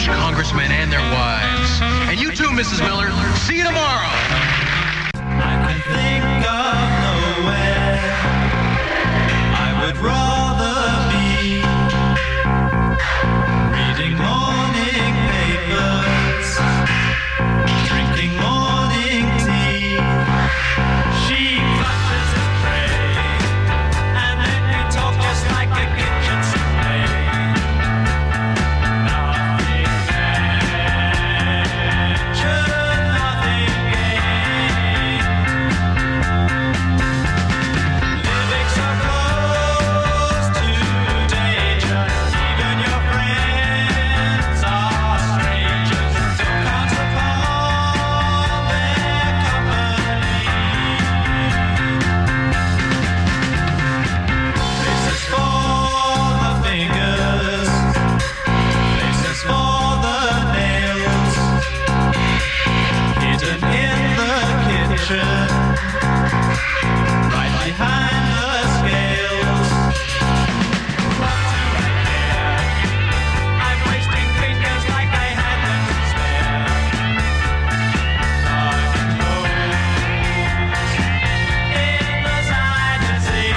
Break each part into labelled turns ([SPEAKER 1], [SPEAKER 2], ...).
[SPEAKER 1] congressmen and their wives. And you too, Mrs. Miller. See you tomorrow.
[SPEAKER 2] I can think of nowhere I would rather be reading morning papers, drinking morning tea. She clutches the tray, and then we talk just like a kitchen souffle. Nothing ventured, nothing gained. Living so close to danger, even your friends are strangers. Don't count upon their company. Places for the fingers, places for the nails, hidden in the kitchen, right behind the scales. What do I care? I'm wasting fingers like I had them to spare. Dark clothes in the Zionist.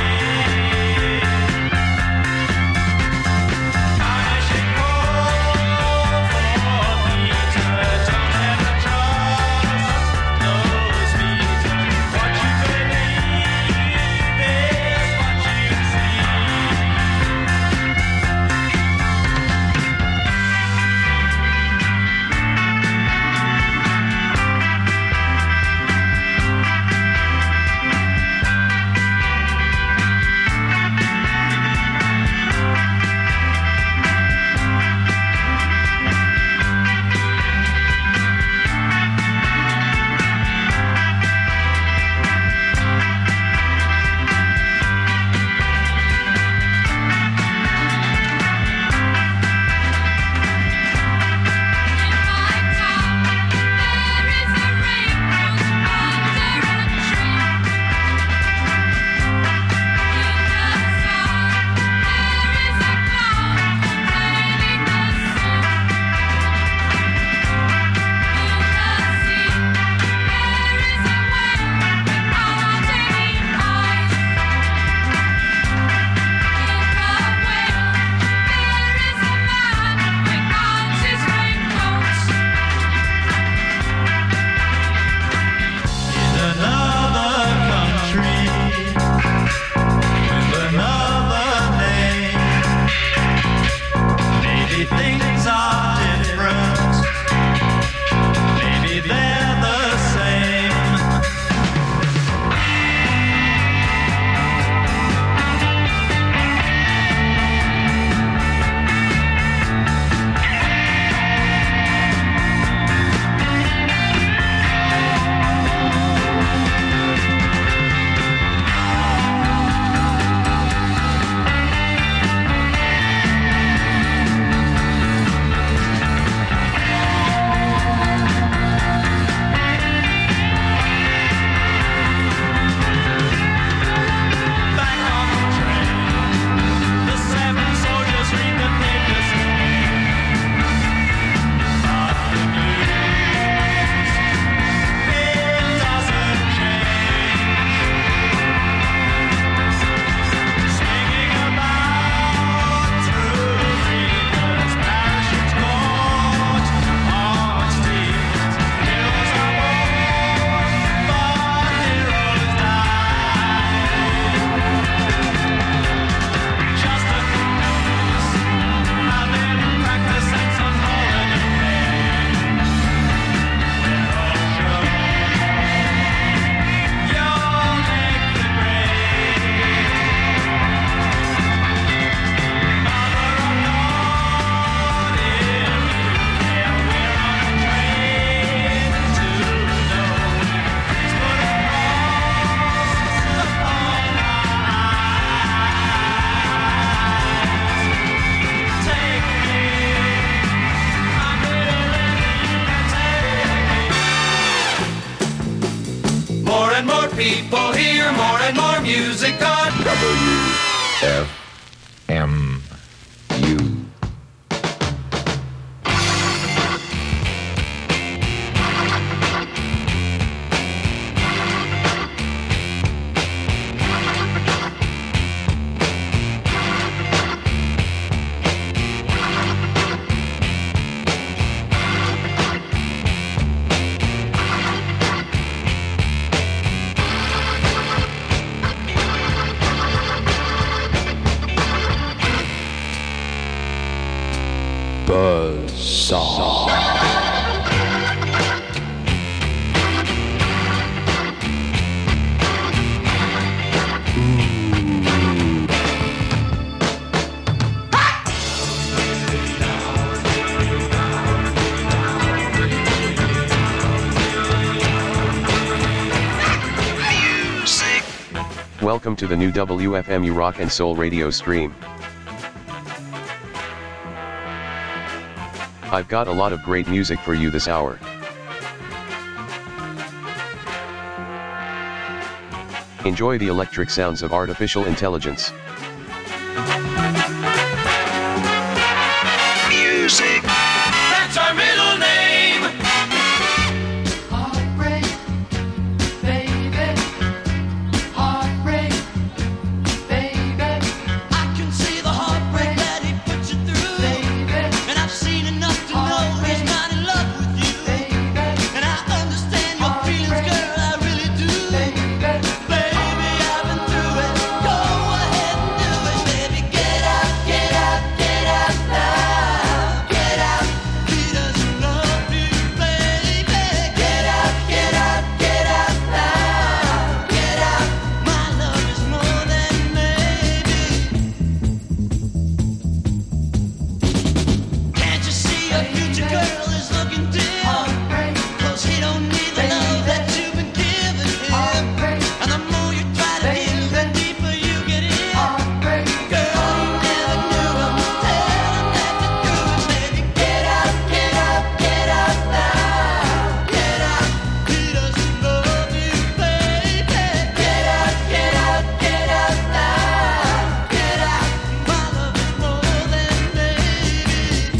[SPEAKER 2] Tarnishing cold for Peter. Don't ever trust those meters. What you believe is what you see. In another country, with another name, maybe things are different, maybe they're the same. Back on the train, the 7 soldiers read the papers again. But the news, it doesn't change. Swinging about through reapers, parachutes caught on steamers. Heroes are born, but heroes die. Just a quick notice, I've been practicing some holiday pay. We're all sure you'll make the grade. Mother of God, if you care, we're on a train to nowhere. Please put a cross upon our eyes. Take me, I'm willing, you can take me. More and more people hear more and more music on
[SPEAKER 3] WFMU. song.
[SPEAKER 4] Welcome to the new WFMU Rock and Soul radio stream. I've got a lot of great music for you this hour. Enjoy the electric sounds of artificial intelligence.
[SPEAKER 2] Music. That's our middle name.
[SPEAKER 5] Heartbreak, baby. Heartbreak, baby.
[SPEAKER 6] I can see the heartbreak that he puts you through,
[SPEAKER 5] Baby.
[SPEAKER 6] and I've seen enough to know he's not in love with you,
[SPEAKER 5] Baby.
[SPEAKER 6] and I understand your feelings, girl, I really do. Baby, I've been through it. Go ahead and do it, baby. Get out, get out, get out now. Get out. He doesn't love you, baby. Get out, get out, get out now. Get out. My love is more than maybe. Can't you see your future girl is looking dim? 'Cause he don't need the love that you've been giving him. And the more you try to give, the deeper you get in. Girl, you never knew him. Tell him that you do it, baby. Get out, get out, get out now. Get out. He doesn't love you, baby. Get out, get out, get out now. Get out. My love is more than maybe.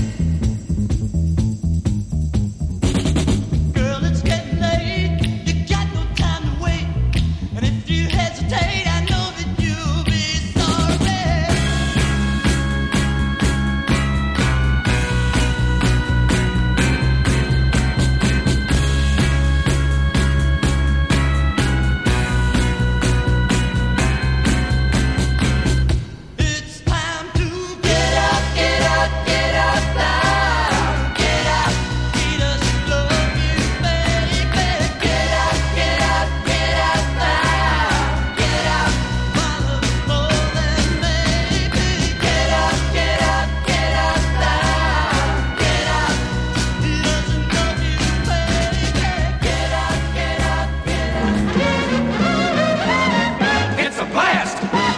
[SPEAKER 6] Girl, it's getting late. You got no time to wait. And if you hesitate, I know that you'll be sorry. It's time to get out, get out, get out now. Get out. He doesn't love you, baby. Get out, get out, get out now. Get out. My love is more than maybe. Get out, get out, get out now. Get out. He doesn't love you, baby. Get out, get out, get out.
[SPEAKER 2] It's a blast.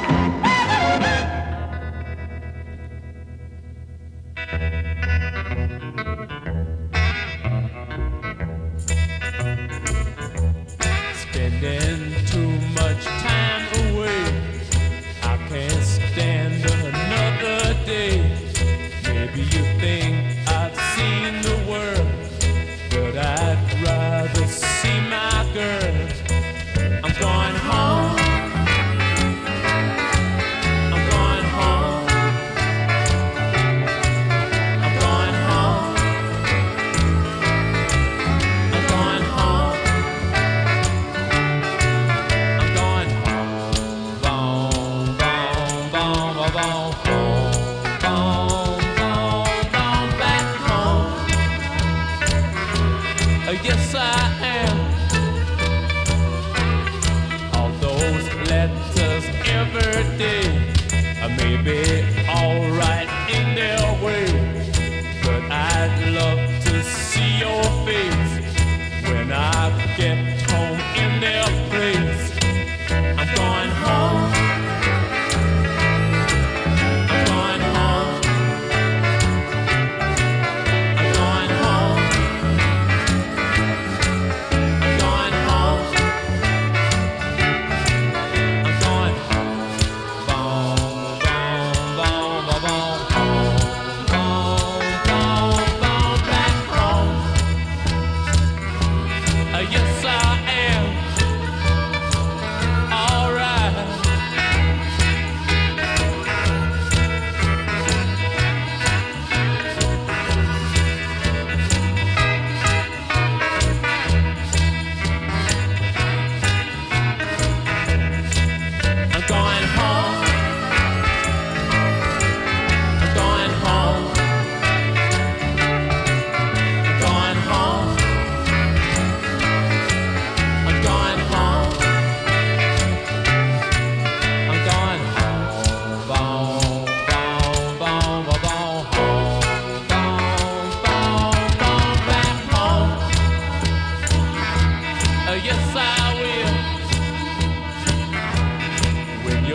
[SPEAKER 7] Spending too much time away. I can't stand another day. Maybe you think I've seen the world, but I'd rather see my girl. I'm going home. I'm going home. I'm going home. I'm going home. I'm going home, boom, boom, boom, boom, boom, home, boom, boom, boom, back home. Yes, I am. All those letters every day may be all right in their way, but I'd love to see your face when I get home in their place. I'm going home. I'm going home. I'm going home. I'm going home. I'm going home. Boom, boom, boom, boom, boom, home, boom, boom, boom, back home.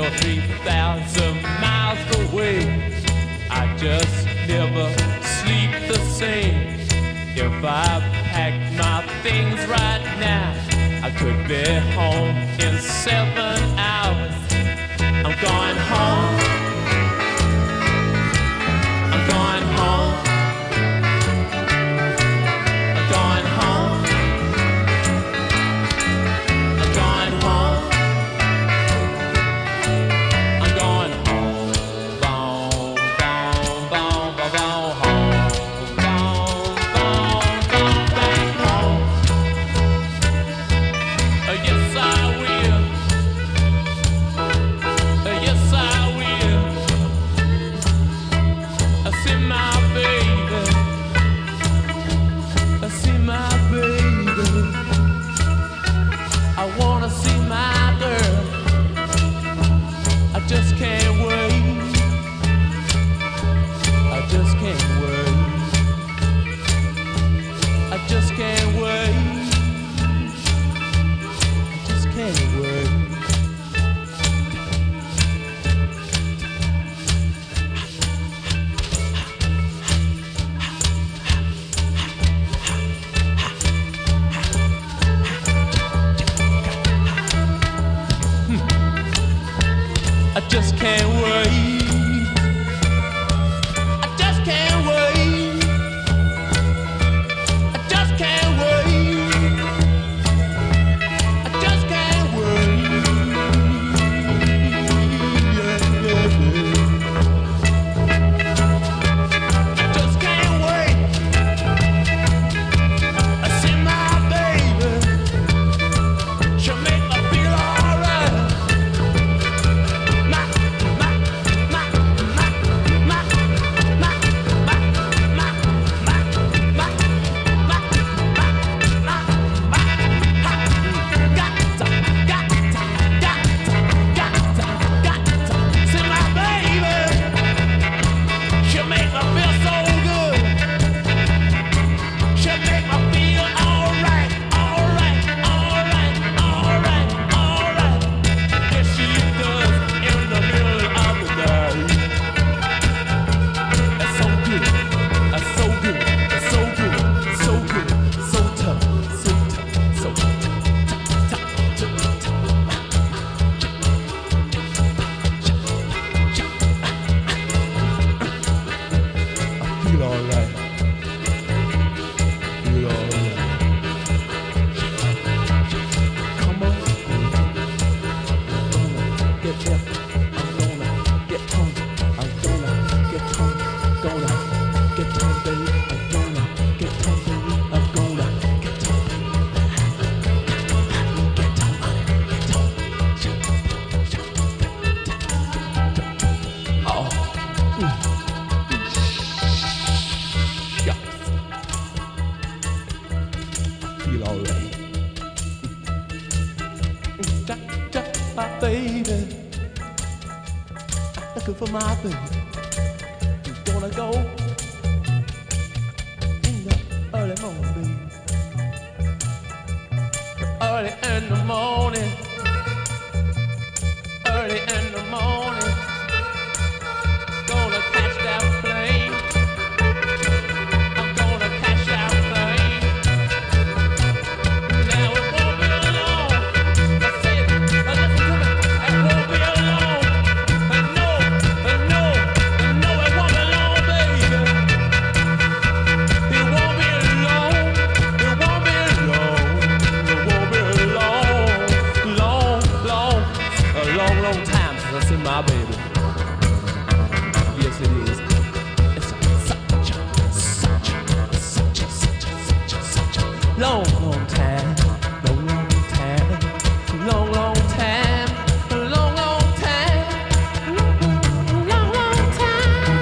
[SPEAKER 7] 3,000 miles away. I just never sleep the same. If I packed my things right now, I could be home in 7 hours. I'm going home. I'm going home. I'm going home. I'm going home. I'm going home. Boom, boom, boom, boom, boom, home. Boom, boom, boom, back home. Yes, I will. Yes, I will. I see my baby. I see my baby. I wanna see my girl. I just can't wait. I just can't wait. I just can't wait. I just can't wait. I just can't wait. I just can't wait. I just can't wait. I just can't wait. I just can't wait. I see my baby. She'll make me feel alright. Feel alright. Jack, my baby. Looking for my baby. You wanna go in the early morning, baby. Early in the morning. Early in the morning. Gonna catch that plane. I'm gonna catch that plane. Now it won't be alone. I said, listen to me. It won't be alone. No, it won't be alone, baby. It won't be alone. It won't be alone. It won't be alone. A long time since I seen my baby. Yes, it is. It's such a long time. Long time. Long time. Long time. Long time.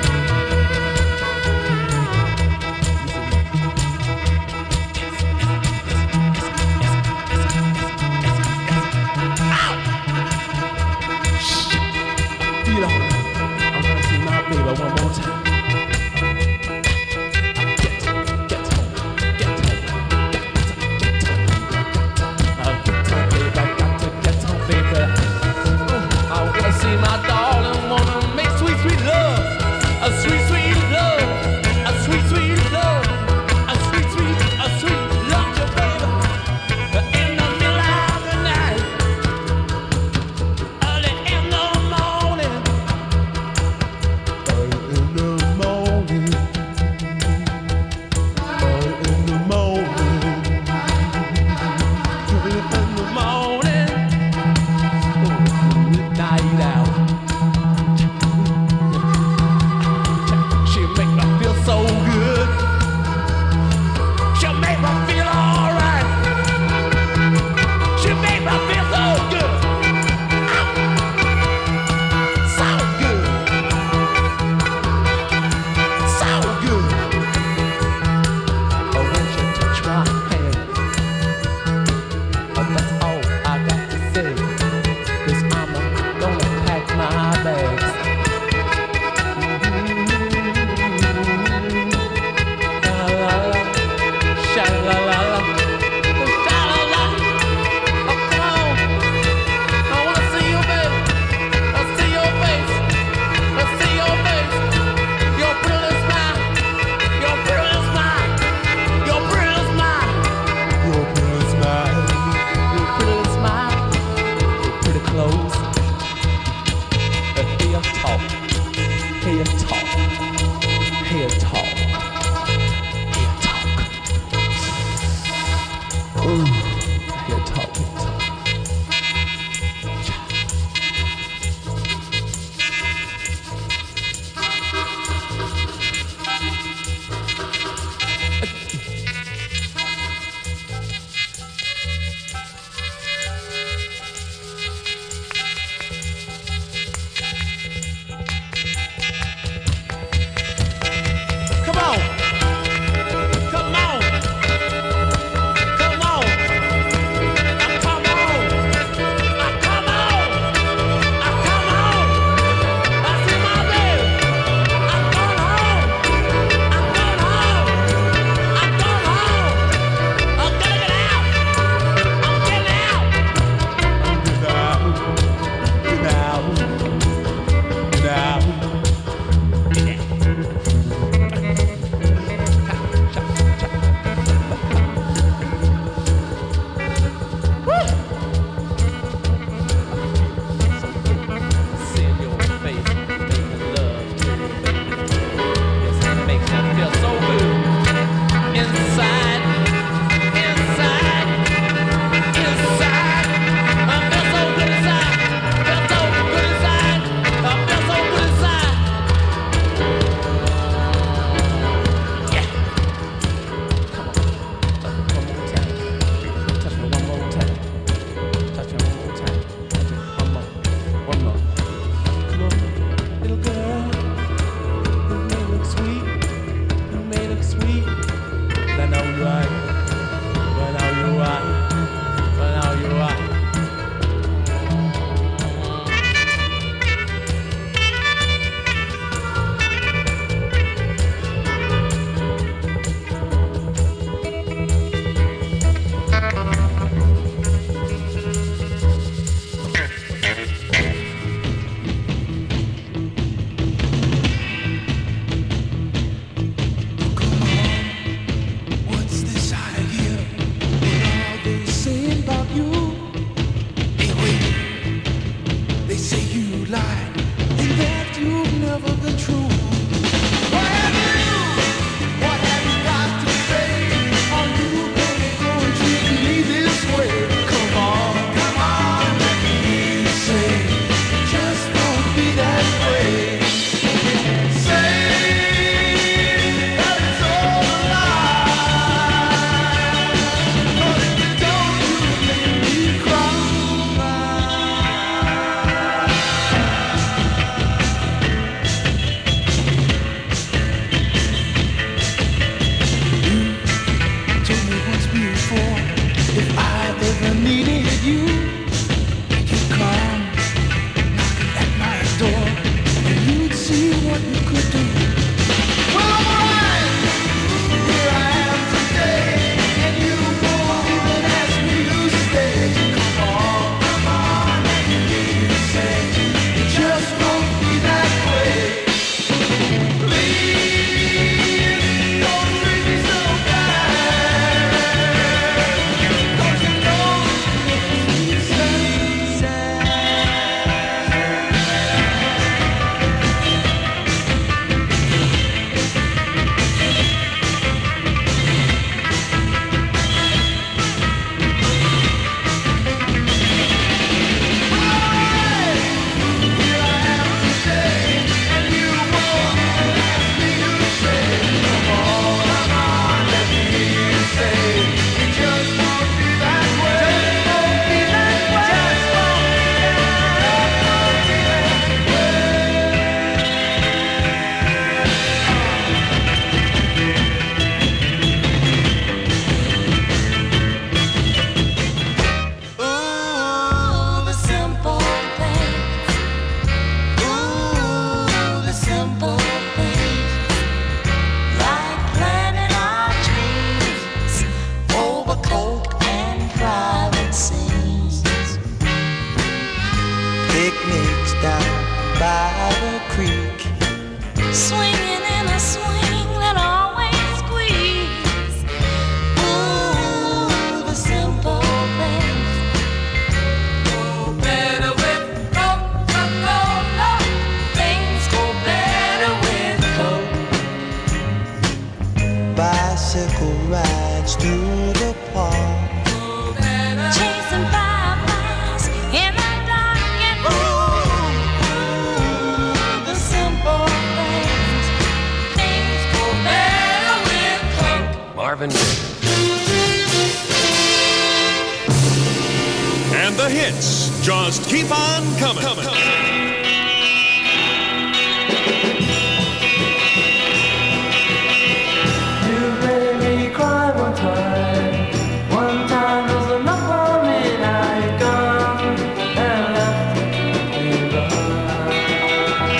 [SPEAKER 7] Feel alright. I'm gonna see my baby one more time. Get home, baby. I got to get home, baby. I wanna see my my darling, wanna make sweet, sweet love. A sweet, sweet love. A sweet, sweet love. A sweet, sweet, a sweet love to baby. In the middle of the night. Early in the morning. Early in the morning. Early in the morning. Early in the morning. Night out. She make me feel so good. She make me feel alright. She make me feel so good. So good. So good. I want you to try hand. But that's all I got to say. 'Cause I'm gonna pack my bags. La la la, sha la la la, sha la la. Oh, come on, I wanna see you, baby. I see your face. I see your face. Your pretty smile. Your pretty smile. Your pretty smile. Your pretty smile. Your pretty smile. Your pretty clothes. Hear talk. Hear talk. Hear talk. Hear talk. Ooh. Hear talk. Hear talk.
[SPEAKER 3] swinging in a swing that always squeeze. Ooh, the simple things go better with Coca-Cola. Things go better with Coke.
[SPEAKER 6] Bicycle rides through the park.
[SPEAKER 3] Chasing fireflies in the dark and ooh, the simple things. Things go better with Coke.
[SPEAKER 1] Marvin Gaye.
[SPEAKER 8] And the hits just keep on coming.
[SPEAKER 2] You made me cry one time. One time was enough for me. Now you're gone and left me behind.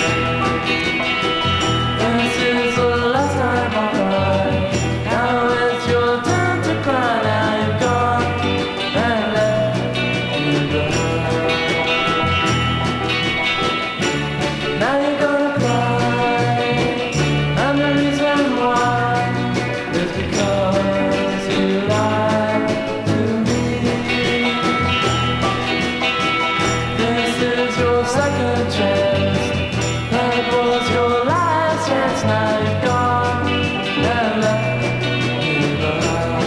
[SPEAKER 2] This is the last time I'll cry. Now it's your turn to cry. Now you're gone and left me behind. Now you're gonna cry, and the reason why is because you lied to me. This is your second chance. That was your last chance. Now you're gone and left me behind.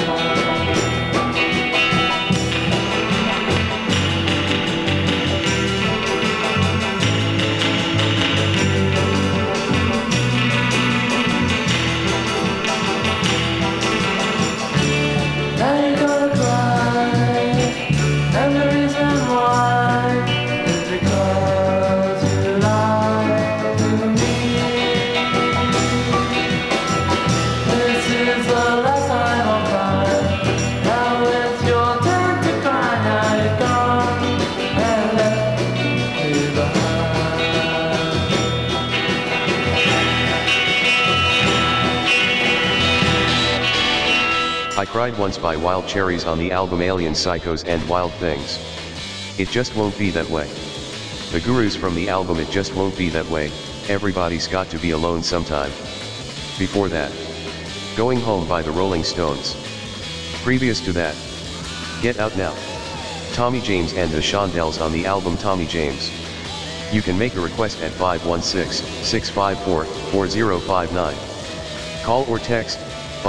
[SPEAKER 2] Now you're gonna cry, and the reason why is because you lied to me. This is the last time I'll cry. Now it's your turn to cry. Now you're gone and left me behind.
[SPEAKER 4] I Cried Once by Wild Cherries on the album Alien Psychos and Wild Things. It just won't be that way. The Gurus from the album It Just Won't Be That Way, Everybody's Got to Be Alone Sometime. Before that, Going Home by the Rolling Stones. Previous to that, Get Out Now. Tommy James and the Shondells on the album Tommy James. You can make a request at 516-654-4059. Call or text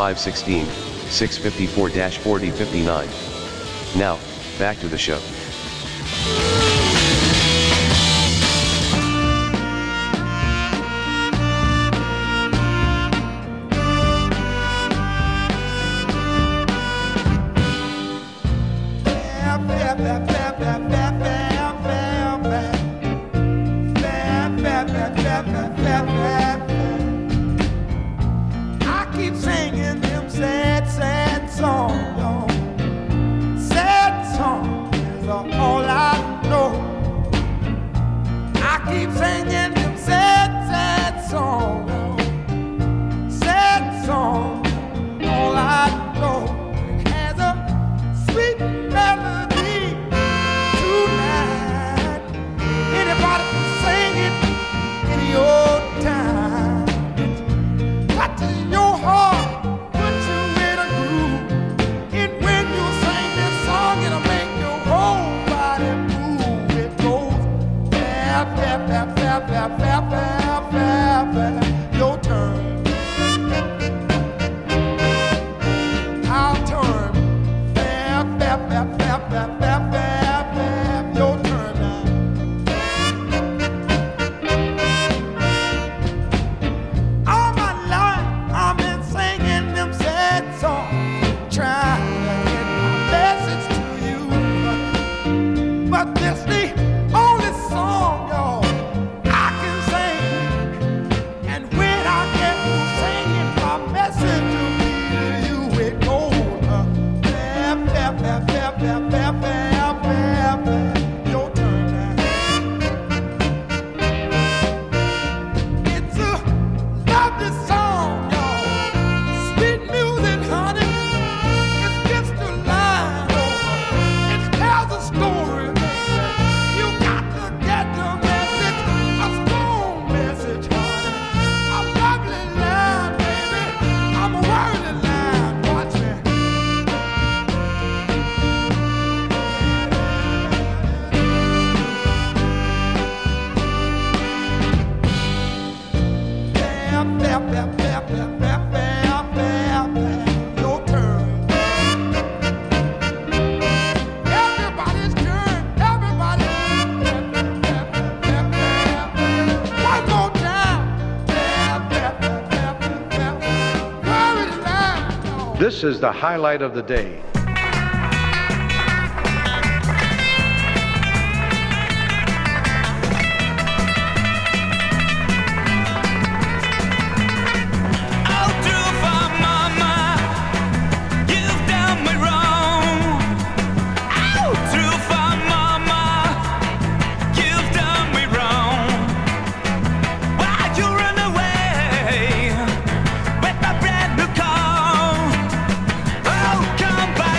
[SPEAKER 4] 516-654-4059. Now, back to the show.
[SPEAKER 6] I keep singing them sad, sad songs, y'all. Sad songs is all I know. I keep singing them sad, sad songs, y'all. Sad songs, all I know. It has a sweet melody tonight. Anybody can sing it in your time. Got to your heart, put you in a groove. And when you sing this song, it'll make your whole body move. It goes fap, fap, fap, fap, fap, fap, fap, fap, fap. Your turn. I'll turn. Fap, fap, fap, fap, fap, fap, fap, fap. Your turn now. All my life I've been singing them sad songs, trying to get my message to you. But this the only song, y'all, I can sing. And
[SPEAKER 9] This is the highlight of the day.
[SPEAKER 6] Come back.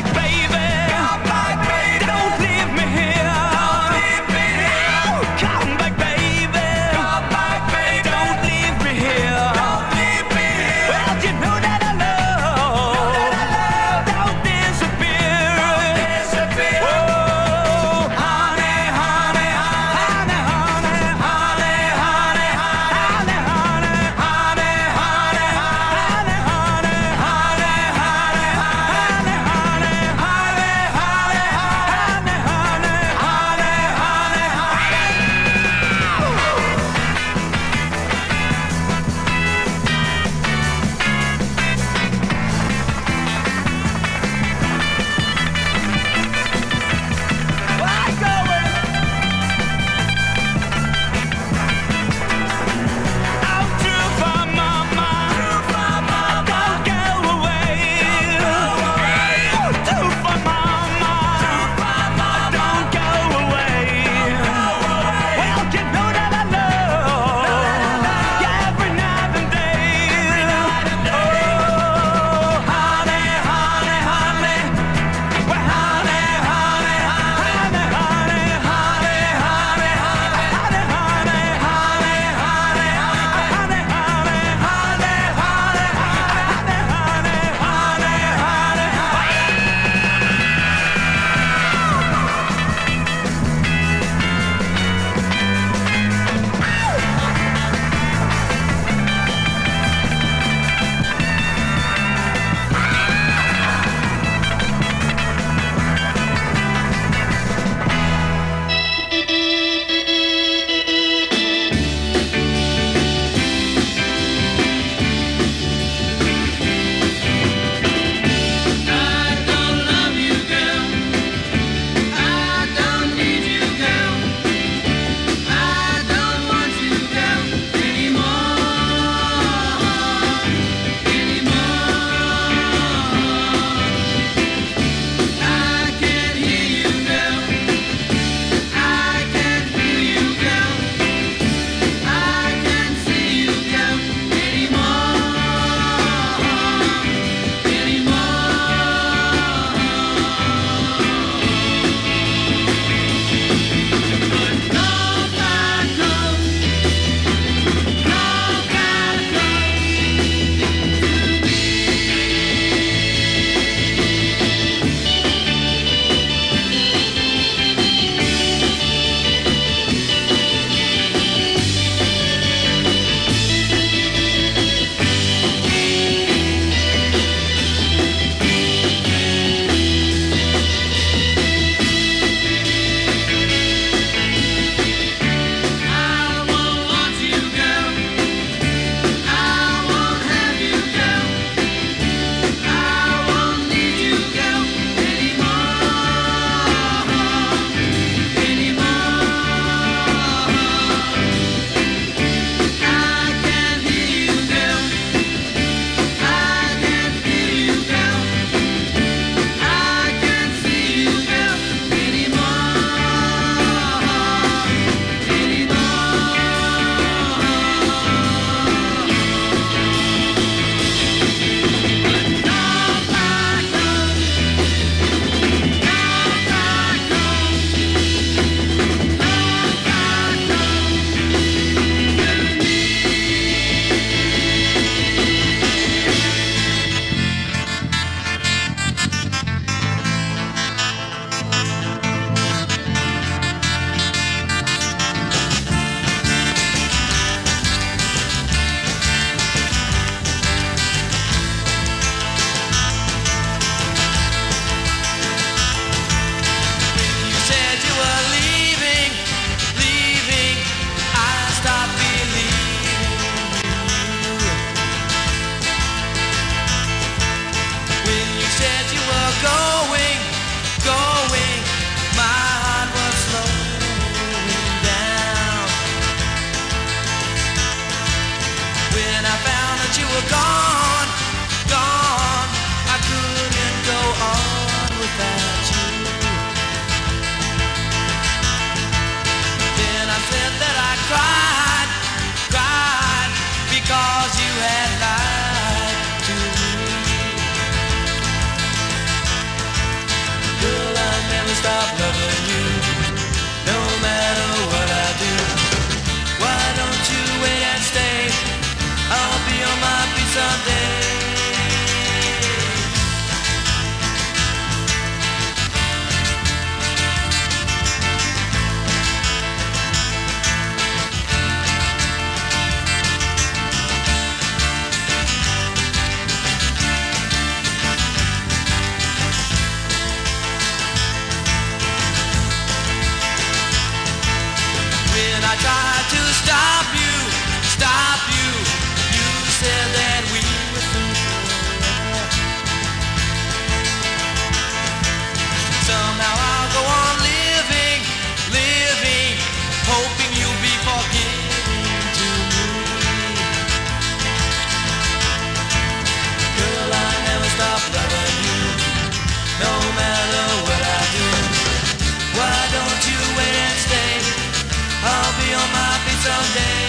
[SPEAKER 6] gone, gone. I couldn't go on without you. Then I said that I cried, cried, because you had lied to me. Girl, I'll never stop loving you, no matter what I do. Why don't you wait and stay? I'll be on my feet someday. When I tried to stop you, you said that we were through forever. Somehow I'll go on living, living, hoping you'll be forgiving to me. Girl, I never stop loving you, no matter what I do. Why don't you wait and stay? I'll be on my feet someday.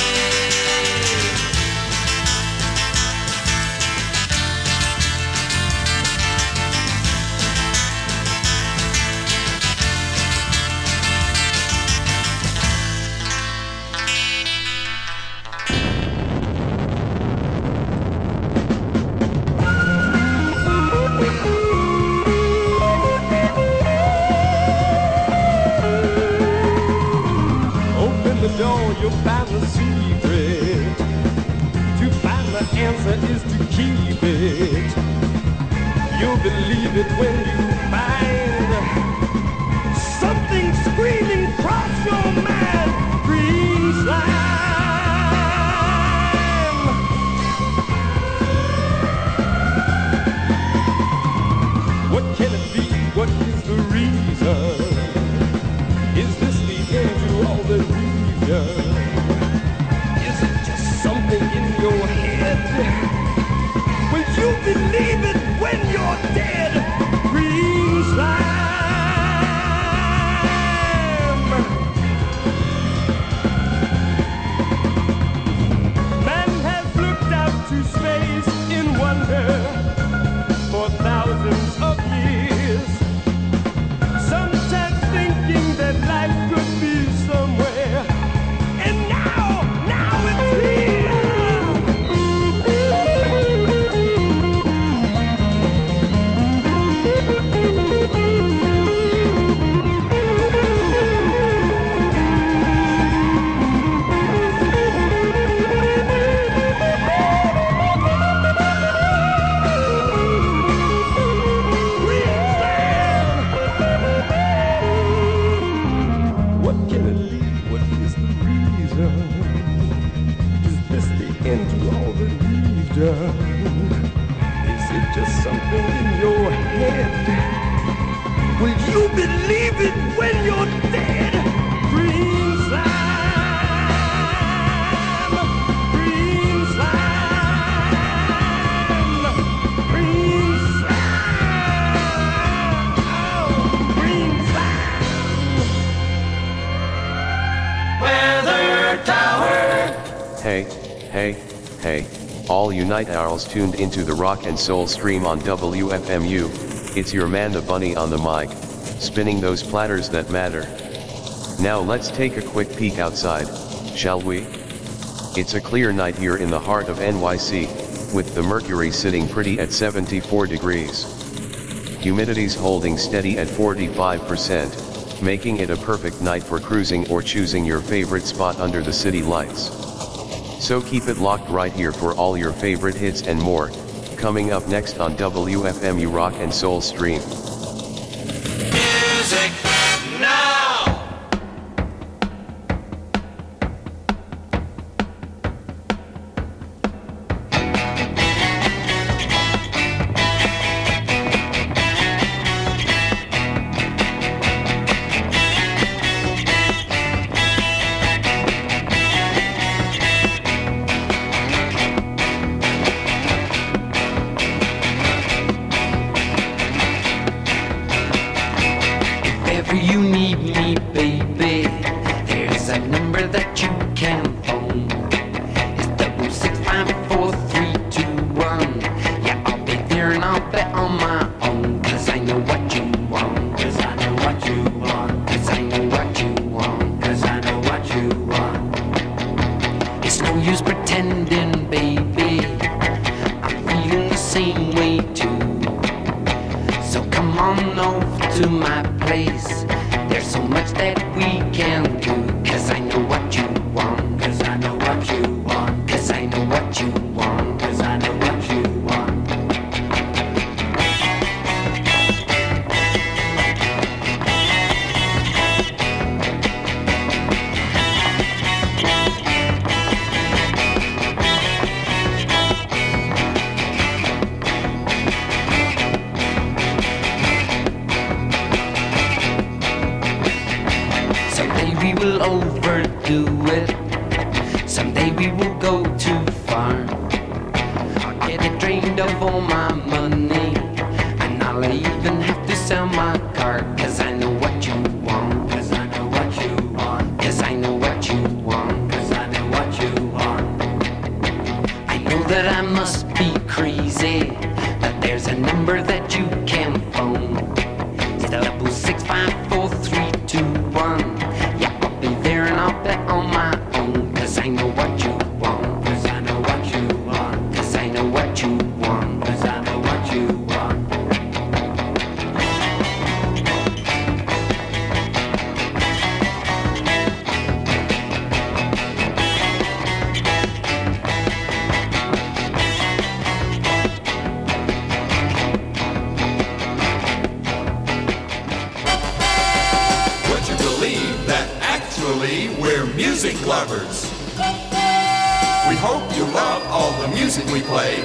[SPEAKER 7] Open the door, you'll find the secret. To find the answer is to keep it. You'll believe it when you find something screaming across your mind. Green slime. What can it be? What is the reason? Is this the end to all the reason? Is it just something in your head? Will you believe it when you're dead? Green slime. Man has looked out to space in wonder for thousands of years. Sometimes thinking that life could be somewhere, and now it's here. What can it lead? What is the reason? Is this the end to all that we've done? Is it just something in your head? Will you believe it when you're dead? Green slime, green slime, green slime, oh, green slime.
[SPEAKER 2] Weather Tower.
[SPEAKER 4] Hey, hey, hey, all you night owls tuned into the rock and soul stream on WFMU, it's your man the bunny on the mic, spinning those platters that matter. Now let's take a quick peek outside, shall we? It's a clear night here in the heart of NYC, with the mercury sitting pretty at 74 degrees. Humidity's holding steady at 45%, making it a perfect night for cruising or choosing your favorite spot under the city lights. So keep it locked right here for all your favorite hits and more, coming up next on WFMU Rock and Soul Stream.
[SPEAKER 6] Music now.
[SPEAKER 10] can phone. It's 6654321. Yeah, I'll be there and I'll bet on my own. Cause I know what you want. Cause I know what you want. Cause I know what you want. Cause I know what you want. It's no use pretending, baby. I'm feeling the same way too. So come on over to my place. There's so much that we can do. Cause I know what you want. Cause I know what you want. Cause I know what you want. Cause I know what you want. Someday we will overdo it. Someday we will go too far. I'll get it drained of all my money, and I'll even have to sell my car. Cause I know what you want. Cause I know what you want. Cause I know what you want. Cause I know what you want. I know that I must be crazy, but there's a number that you can phone. It's 6654321. Yeah, I'll be there and I'll bet on my own. Cause I know what you want. Cause I know what you want. Cause I know what you want. Cause I know what you want.
[SPEAKER 8] Would you believe that actually we're music lovers? We hope you love all the music we play.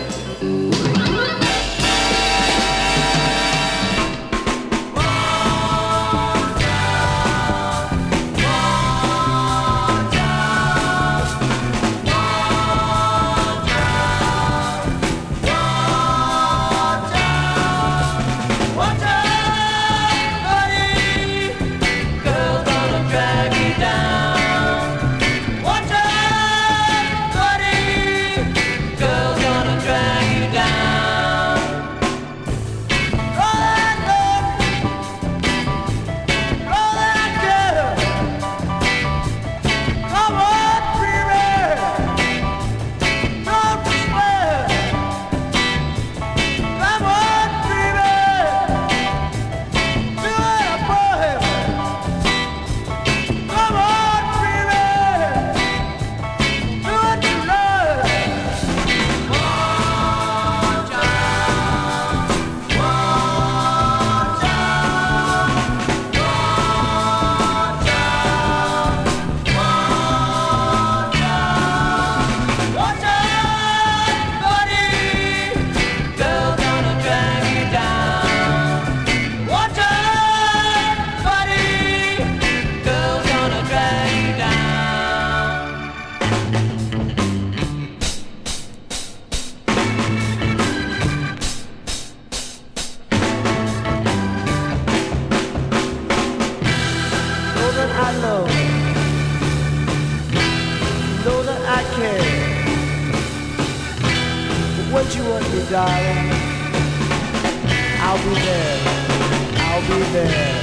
[SPEAKER 2] What you want me, darling? I'll be there. I'll be there.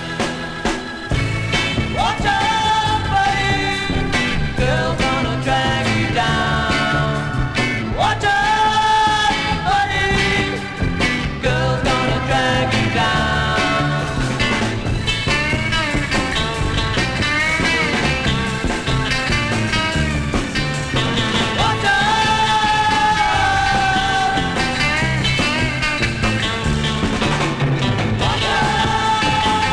[SPEAKER 6] Watch out, buddy. Girl gonna drag you down. Watch out, buddy. Girl's gonna drag you down. Watch out. Watch out.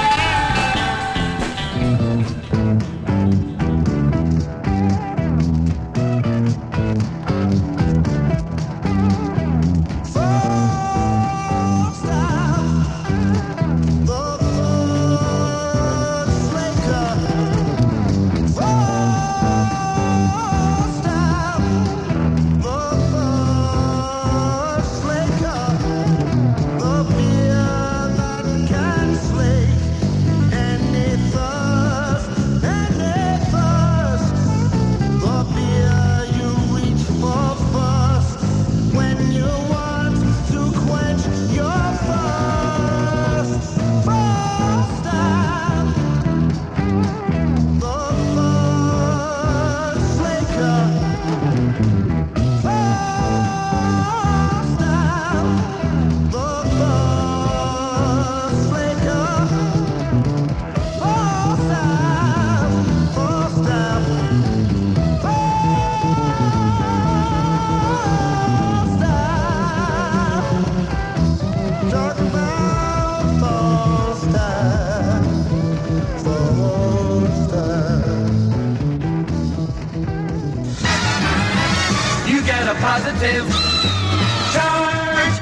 [SPEAKER 11] get a positive charge.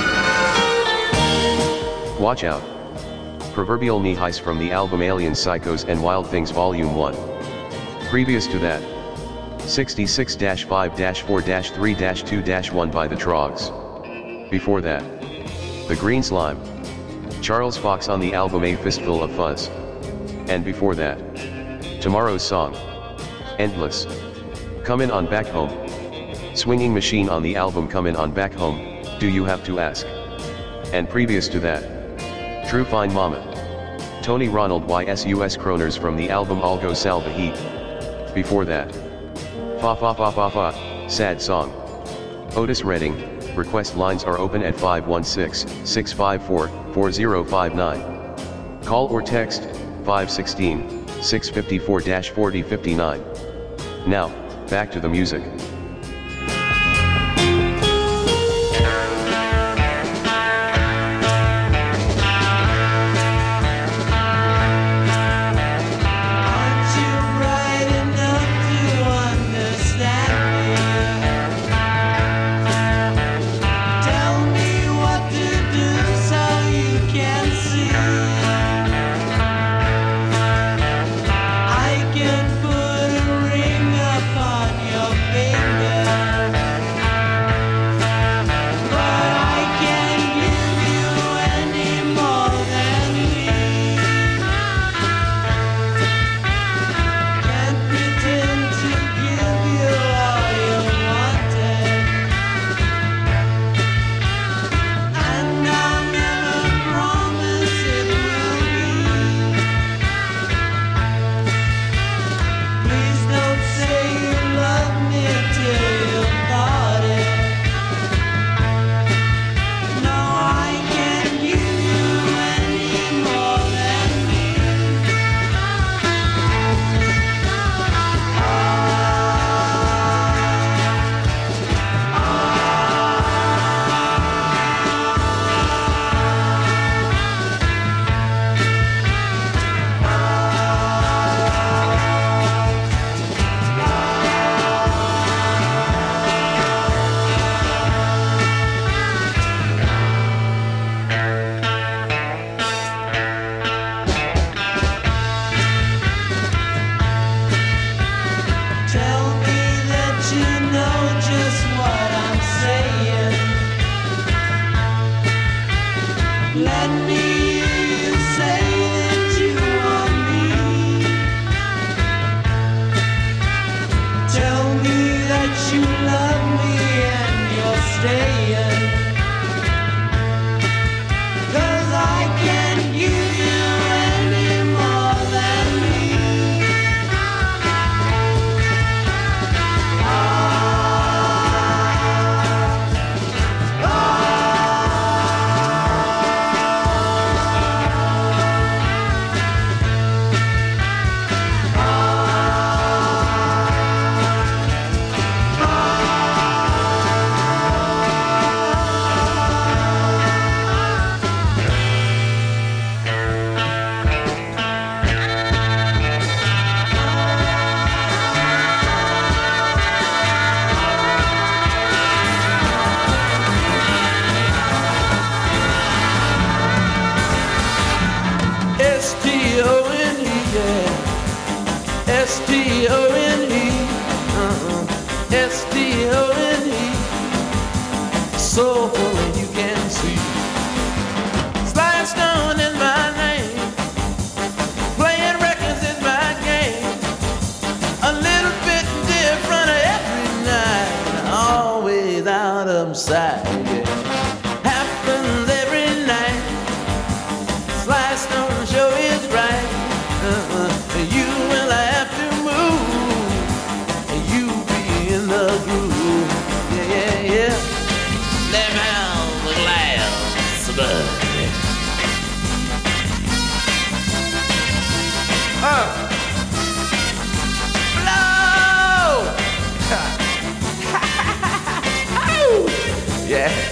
[SPEAKER 4] Watch out. Proverbial knee heist from the album Alien Psychos and Wild Things Volume 1. Previous to that, 66-5-4-3-2-1 by the Trogs. Before that, The Green Slime, Charles Fox on the album A Fistful of Fuzz. And before that, Tomorrow's Song, Endless, Comin' on Back Home, Swinging Machine on the album Comin' on Back Home, Do You Have to Ask? And previous to that, True Fine Mama, Tony Ronald YSUS Kroners from the album Algo Salva Heat. Before that, Fa Fa Fa Fa Fa, Sad Song. Otis Redding, request lines are open at 516-654-4059. Call or text, 516-654-4059. Now, back to the music.
[SPEAKER 12] Yeah.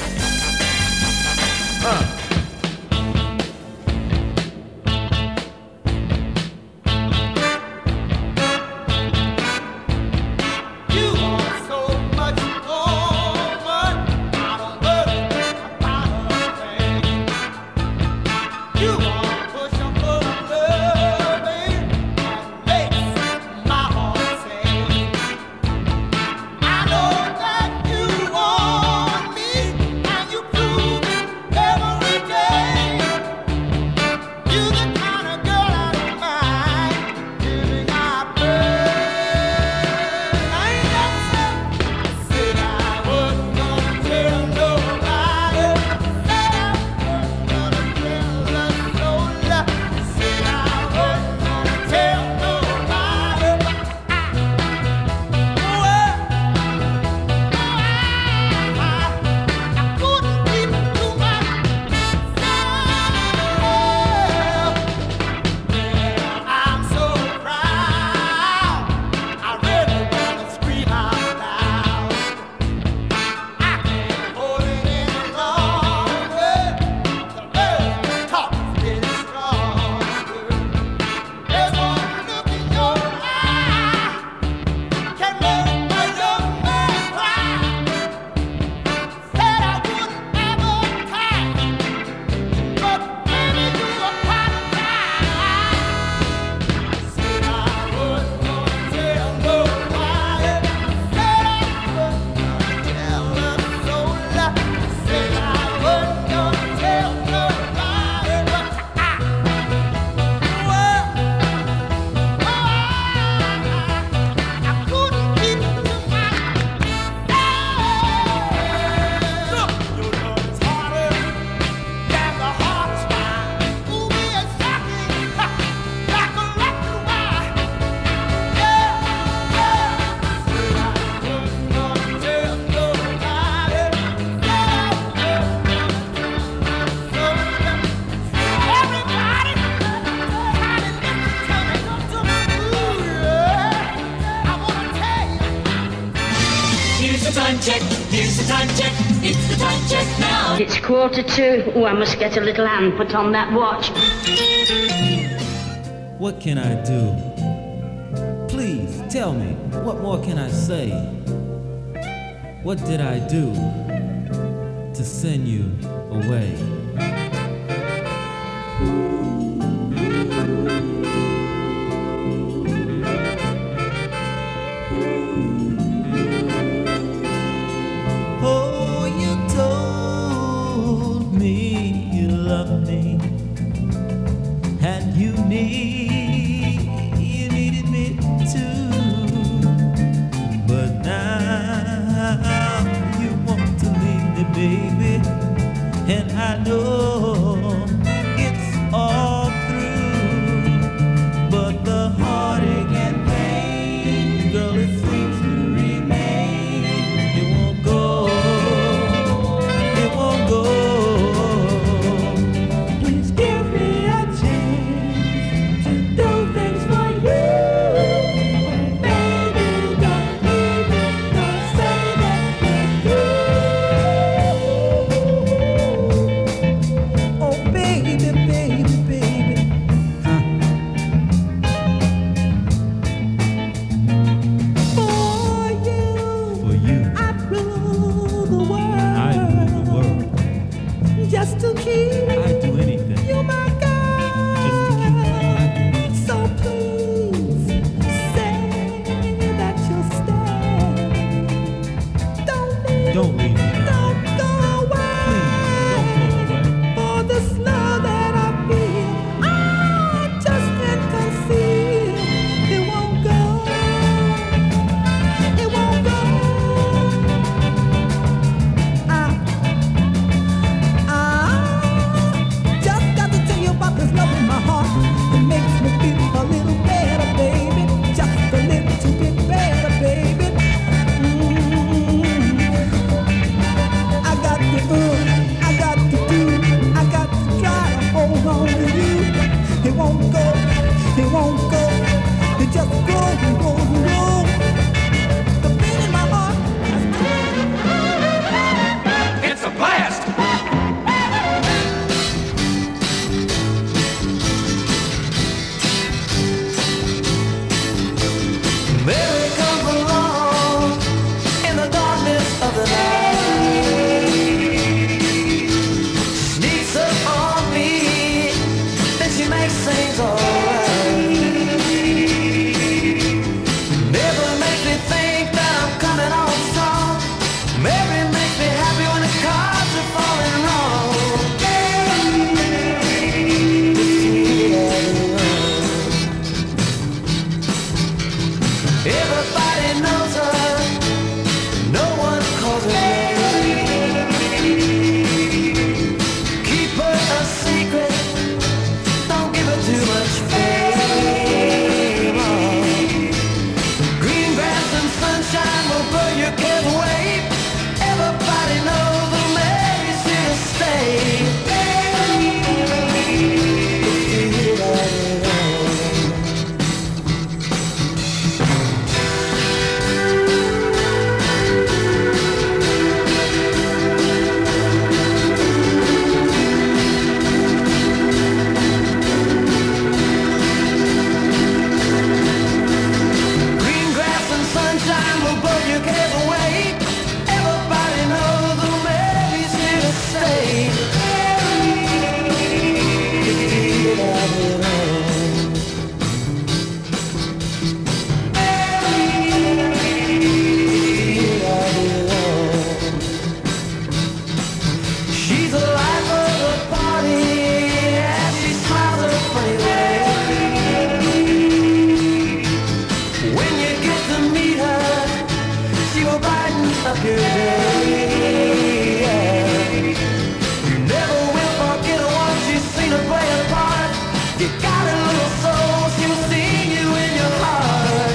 [SPEAKER 12] time check. Here's the time check. It's the time check now.
[SPEAKER 13] It's 2:45. Oh, I must get a little hand put on that watch.
[SPEAKER 14] What can I do? Please tell me, what more can I say? What did I do to send you away? Oh, you told me you loved me, and you needed me too. But now you want to leave me, baby, and I know it's all through. But the heartache and pain, girl, it seems to remain. It won't go, it won't go. Please give me a chance to do things for you. Baby, don't leave me, don't say that you're through. Oh, baby, baby, baby. For you, I'd rule the world. Just to keep I'd do anything. You my girl. Just to keep you. So please say that you'll stay. Don't leave me. Don't go away. Please, don't go away. For this love that I feel, I just can't conceal. It won't go. It won't go. Just got to tell you about this love in my heart. It makes me feel a little better, baby. Just a little bit better, baby. I got to do, I got to try to hold on to you. It won't go, it won't go. It just goes and goes and goes. The beat in my heart.
[SPEAKER 11] It's a blast!
[SPEAKER 2] Mary comes along in the darkness of the night, sneaks up on me, then she makes things alright. Never makes me think that I'm coming on strong. Mary makes me happy when the cards are falling wrong. Everybody knows her, no one calls her name. Keep her a secret, don't give her too much fame. Green grass and sunshine will burn your cares away. Everybody knows that Mary's here to stay. Green grass and sunshine will burn your cares away. Everybody knows that Mary's here to stay. She's the life of the party, and she smiles her funny way. When you get to meet her, she will brighten up your day. You never will forget her once you've seen her play a part. You got a little soul, she'll sing you in your heart.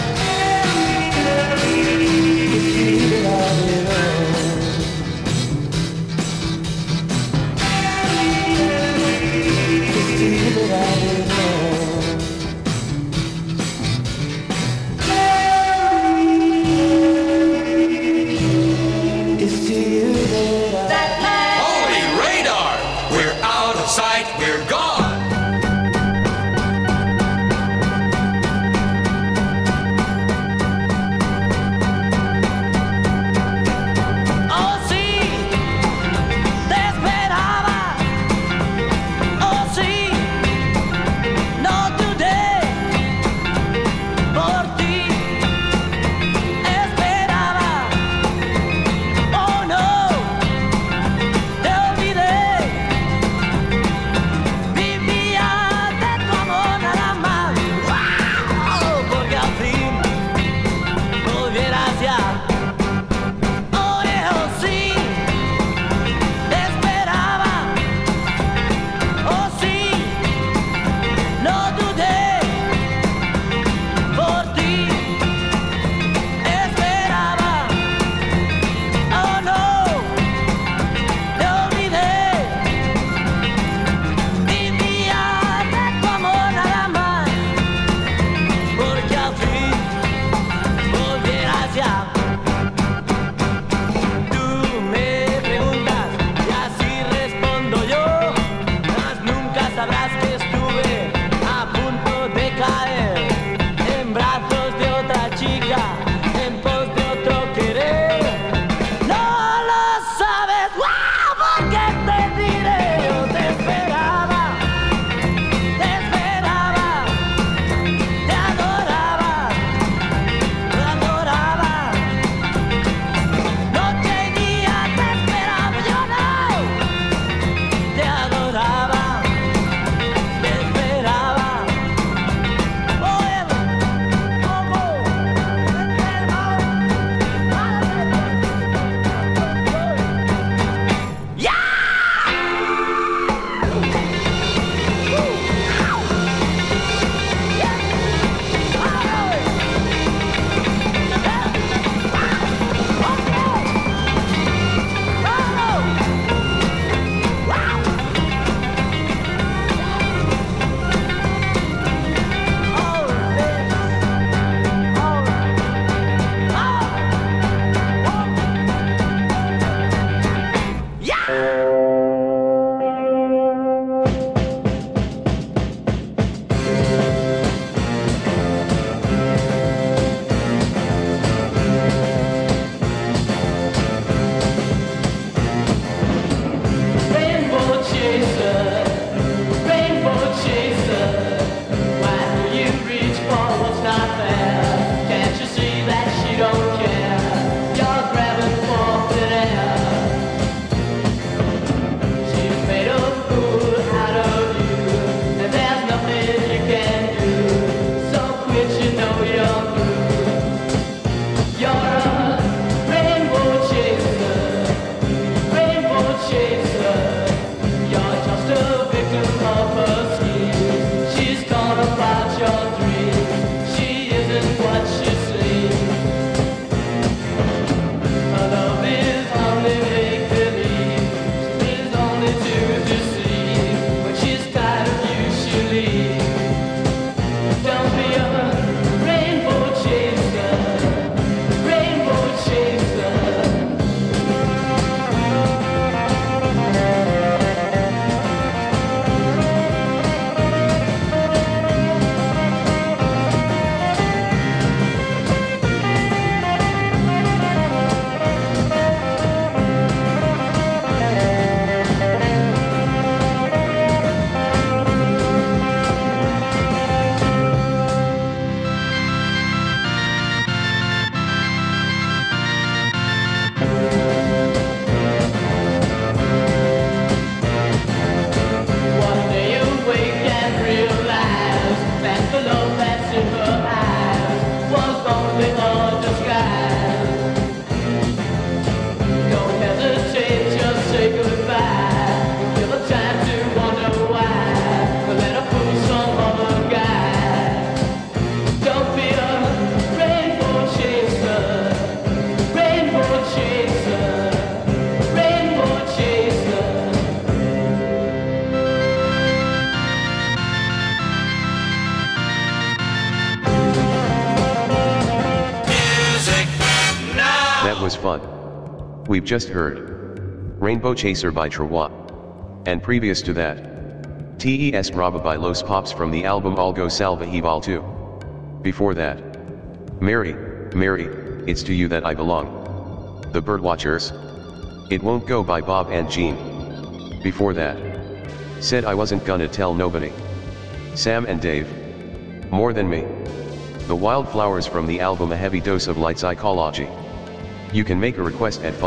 [SPEAKER 4] That was fun. We've just heard Rainbow Chaser by Trawa. And previous to that, Tes Brava by Los Pops from the album Algo Salva Hival 2. Before that, Mary, Mary, It's to You That I Belong. The Birdwatchers. It Won't Go by Bob and Jean. Before that, Said I Wasn't Gonna Tell Nobody. Sam and Dave. More Than Me. The Wildflowers from the album A Heavy Dose of Light Psychology. You can make a request at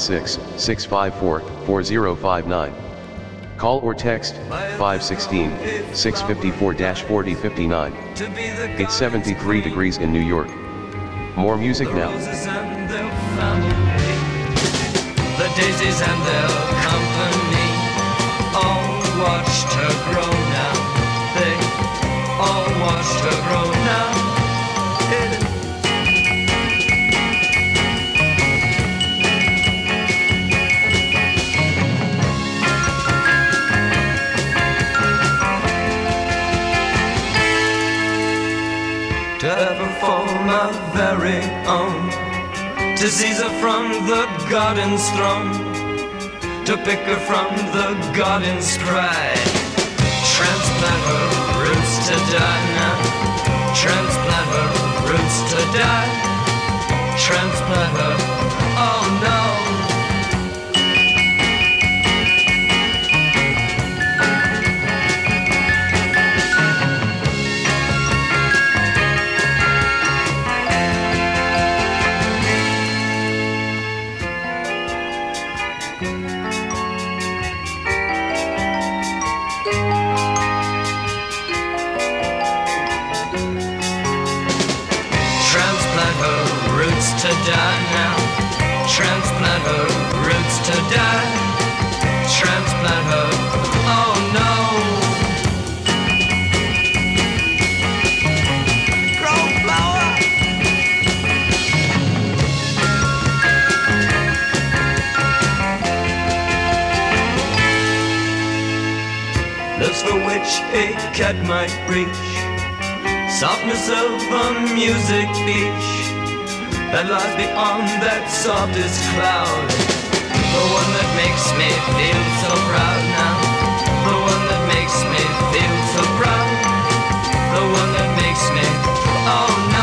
[SPEAKER 4] 516-654-4059. Call or text 516-654-4059. It's 73 degrees in New York. More music now.
[SPEAKER 6] The daisies and their company all watched her grow now. They all watched her grow now. To ever form a very own, to seize her from the garden's throne, to pick her from the garden's pride, transplant her roots to die now, transplant her roots to die, transplant her, oh no. To die now, transplant her roots to die, transplant her, oh no. Grow flower. Lips for which a cat might reach, softness of a music beach that lies beyond that softest cloud. The one that makes me feel so proud now. The one that makes me feel so proud. The one that makes me, oh no.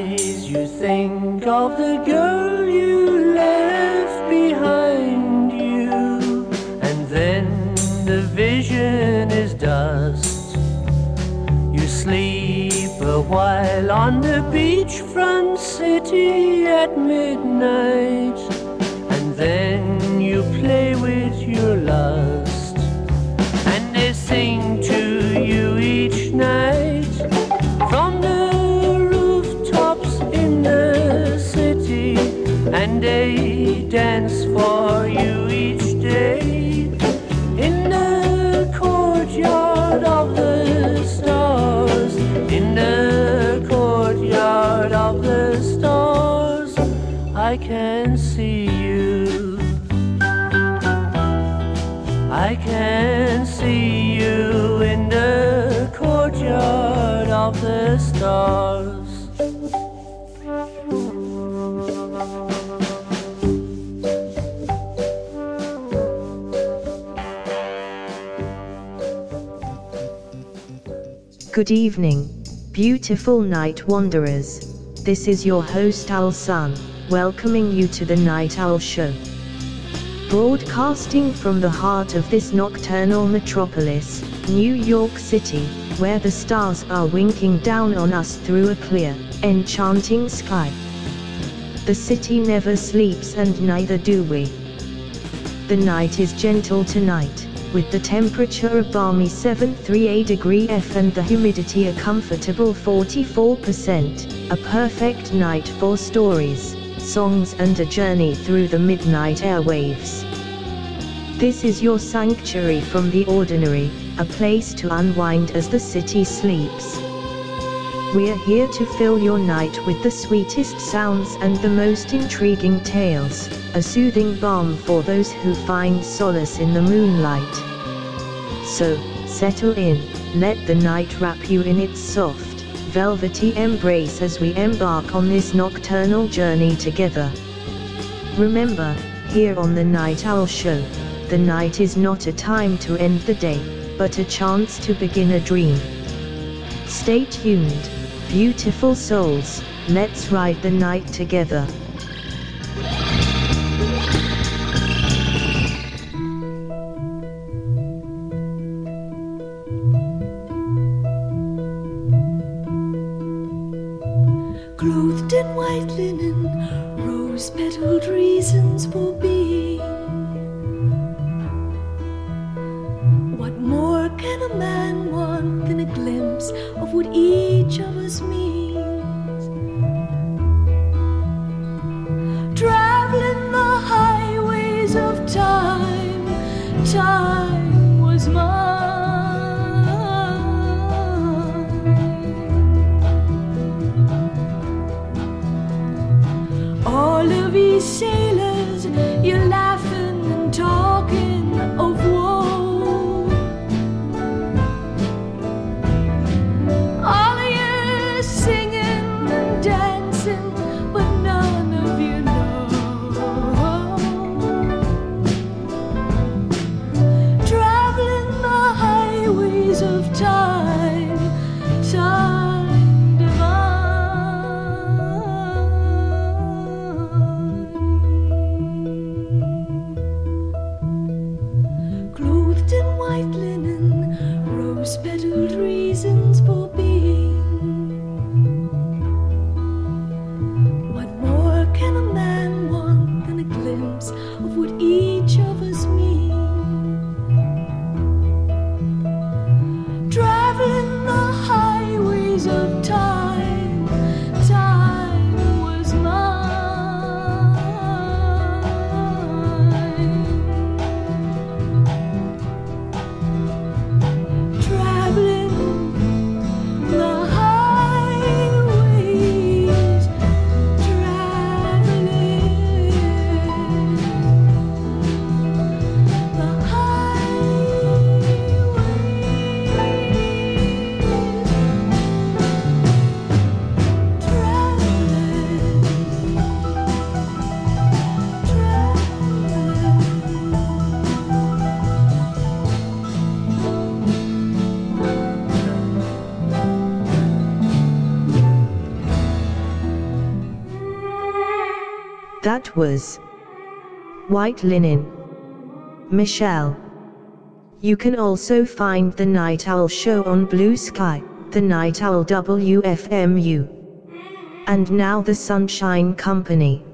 [SPEAKER 2] eyes, you think of the girl you left behind you, and then the vision is dust. You sleep a while on the beachfront city at midnight, and then you play with your lust, and they sing to you each night from the rooftops in the city, and they dance for you each day in the courtyard of the stars, in the courtyard of the stars. I can see you, I can see you in the courtyard of the stars.
[SPEAKER 15] Good evening, beautiful night wanderers. This is your host Owl Sun, welcoming you to the Night Owl Show. Broadcasting from the heart of this nocturnal metropolis, New York City, where the stars are winking down on us through a clear, enchanting sky. The city never sleeps and neither do we. The night is gentle tonight, with the temperature a balmy 73° F and the humidity a comfortable 44%, a perfect night for stories, songs and a journey through the midnight airwaves. This is your sanctuary from the ordinary, a place to unwind as the city sleeps. We're here to fill your night with the sweetest sounds and the most intriguing tales, a soothing balm for those who find solace in the moonlight. So, settle in, let the night wrap you in its soft, velvety embrace as we embark on this nocturnal journey together. Remember, here on the Night Owl Show, the night is not a time to end the day, but a chance to begin a dream. Stay tuned, beautiful souls, let's ride the night together.
[SPEAKER 16] Clothed in white linen, rose-petaled reasons for being. What more can a man want than a glimpse of what each of us means? Traveling the highways of time, time was mine. All of these sailors, you're laughing and talking of woe. All of you singing and dancing, but none of you know. Traveling the highways of time, time divine.
[SPEAKER 15] That was White Linen. Michelle. You can also find The Night Owl Show on Blue Sky, The Night Owl WFMU. And now The Sunshine Company.